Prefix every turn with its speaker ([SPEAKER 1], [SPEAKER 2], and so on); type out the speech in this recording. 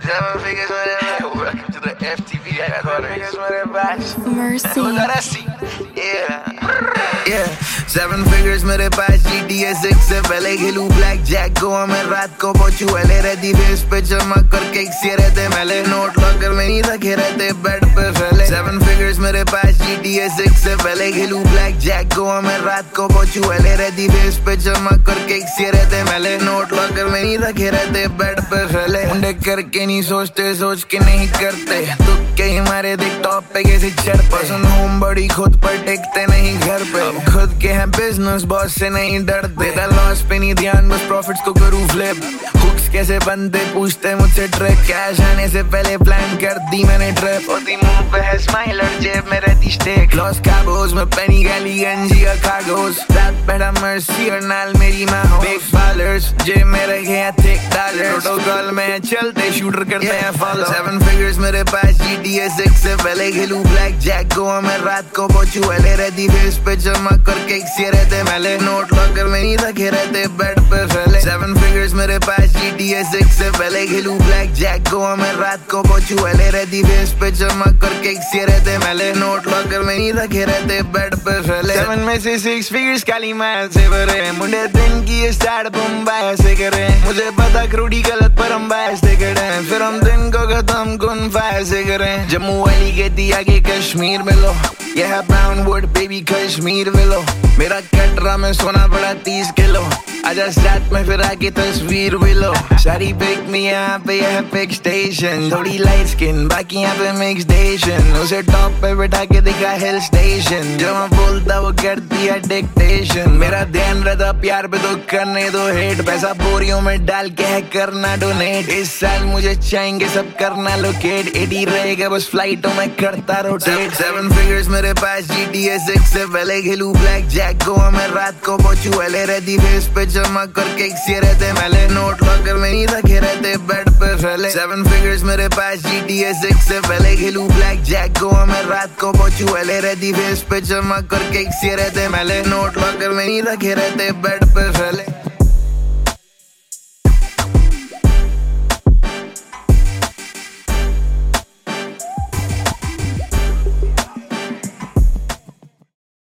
[SPEAKER 1] Seven figures with it. Welcome to the FTV headquarters.
[SPEAKER 2] Mercy.
[SPEAKER 1] Yeah, 7 figures मेरे पास GTA 6 से पहले खेलूं black Jack को मैं रात को पहुंचू एले रहती फेस पे चमक करके से रहते मैले नोट लॉकर में नहीं रखे रहते बेड पे फैले 7 figures मेरे पास GTA 6 से पहले खेलूं ब्लैक जैक को मैं रात को पहुंचू एले रहती फेस पे चमक करके से रहते मैले नोट लॉकर में नहीं रखे रहते बेड पे फैले मुंडे करके नहीं सोचते सोच के नहीं करते तो कहीं हमारे देख टॉप पे कैसे चढ़ पसंद होम बड़ी खुद पर टेकते नहीं घर पे खुद के हैं बिजनेस बॉस से नहीं डरते लॉस पे नहीं ध्यान बस प्रॉफिट्स को करूँ फ्लिप हुक्स कैसे बनते पूछते मुझसे ट्रैक कैश आने से पहले प्लान कर दी मैंने ट्रैप होती मुंह पे है स्माइल और जेब में रहती स्टेक लॉस काबोज में पेनी गली गंजी और कार्गोज रात बैठा मर्सी और नाल मेरी माँ हो बिग बॉलर्स जेब में रखे हैं थिक डॉलर्स प्रोटोकॉल में चलते शूटर करते हैं फॉलो 7 figures मेरे पास GTA 6 से पहले खेलूं ब्लैक जैक को मैं रात को पहुंचू एले रहती फेस पे चमक करके से रहते मैले नोट लॉकर में नहीं रखे रहते बेड पे फैले 7 figures मेरे पास GTA 6 से पहले खेलूं ब्लैक जैक को मैं रात को पहुंचू एले रहती फेस पे चमक करके से रहते मैले नोट लॉकर में नहीं रखे रहते बेड पे फैले 7 में से 6 figures काली माल से भरे मुंडे दिन की स्टार्ट बम्बाई से करे मुझे पता क्रूडी गलत पर हम बाय से करें फिर हम दिन को खत्म कुन फायर से करें जम्मू वाली के दिया के कश्मीर में लो यह ब्राउन वुड बेबी कश्मीर में लो मेरा कटरा में सोना पड़ा 30 किलो आजा साथ में फिर आके तस्वीर भी लो सारी पिक में यहाँ पे यह पिक स्टेशन थोड़ी लाइट स्किन बाकी यहाँ पे मिक्स स्टेशन उसे टॉप पे बैठा के दिखा हिल स्टेशन जो मैं बोलता वो कर दिया डिक्टेशन मेरा ध्यान रहता प्यार पे तो करने दो हेट पैसा बोरियों में डाल के है करना डोनेट इस साल मुझे चाहेंगे सब करना लोकेट 80 रहेगा बस फ्लाइटों में करता रोटेट 7 figures मेरे पास GTA 6 से पहले खेलूं ब्लैक जैक को मैं रात को पहुंचू एले रहती फेस पे चमक करके से रहते मैले नोट लॉकर में नहीं रखे रहते बेड पे फैले 7 figures मेरे पास GTA 6 से पहले खेलूं ब्लैक जैक को मैं रात को पहुंचू एले रहती फेस पे चमक करके से रहते मैले नोट लॉकर में नहीं रखे रहते बेड पे फैले